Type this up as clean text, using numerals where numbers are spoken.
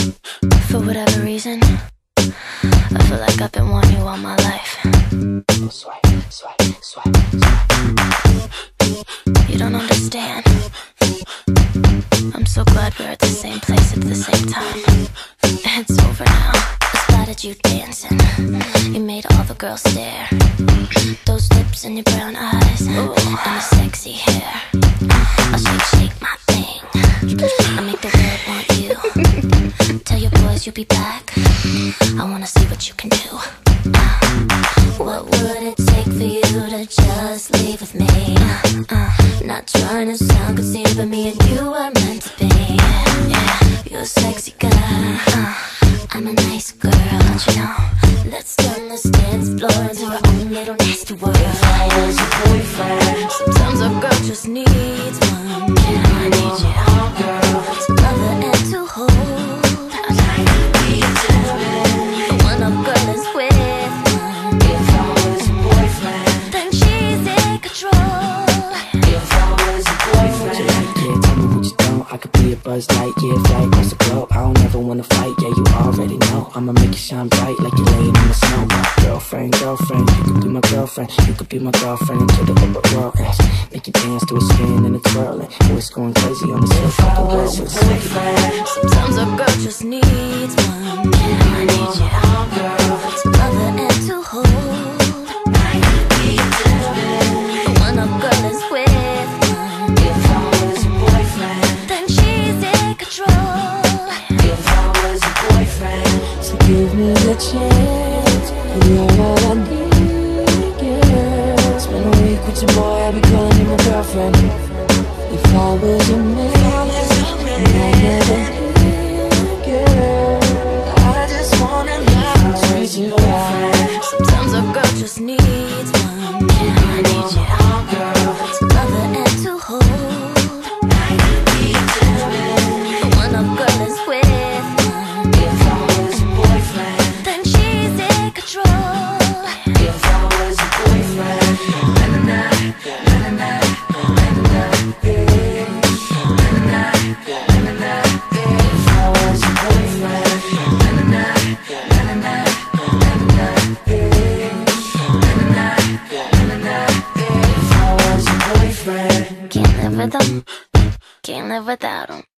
For whatever reason, I feel like I've been wanting you all my life. You don't understand. I'm so glad we're at the same place at the same time. It's over now. I spotted you dancing. You made all the girls stare. Those lips and your brown eyes, and your sexy hair. I'll shake my thing. I'll make the world want you. Tell your boys you'll be back. I wanna see what you can do. What would it take for you to just leave with me? Not trying to sound conceited, but me and you are meant to be. Yeah, you're a sexy girl. I'm a nice girl, don't you know? Let's turn this dance floor into our own little nasty world. If I was your boyfriend, sometimes a girl just needs one. Yeah, I need you, girl, to love her and to hold. I like to be determined when a girl is with one. If I was your boyfriend, then she's in control. If I was your boyfriend, yeah, tell me what you don't. I could be a Buzz Lightyear, fly across the globe. I don't ever wanna fight, yeah, you already know. I'ma make you shine bright like you're laying in the snow. Girlfriend, girlfriend, you could be my girlfriend. You could be my girlfriend until the upper world ends. Make you dance to a spin and a twirling. Boys going crazy on the circle. If I was your boyfriend, sometimes a girl just needs one. Yeah, I need you, girl, to love her and to hold. I could be determined when a girl is with one. If I was your boyfriend, then she's in control. If I was your boyfriend, so give me the chance. You're all I need, yeah. Spend a week with your boy, I'll be calling you my girlfriend. If I was your man, and I never did, girl, I just wanna love treat you right. Sometimes a girl just needs one. Yeah, I need you, girl, to love her and to hold. I could be determined when a girl is with one. If I was your boyfriend, then she's in control. If I was your boyfriend, na-na-na, na-na-na, na-na-na, yeah. Na-na-na, na-na-na, yeah. If I was your boyfriend, na-na-na, na-na-na, na-na-na, yeah. Na-na-na, na-na-na, yeah. If I was your boyfriend, can't live with them, can't live without them.